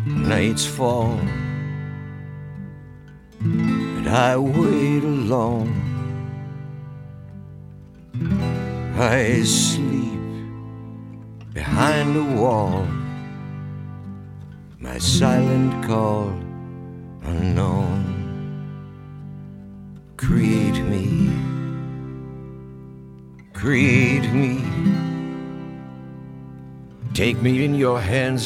nights fall, and I wait alone. I sleep behind the wall, my silent call unknown. Create me, create me. Take me in your hands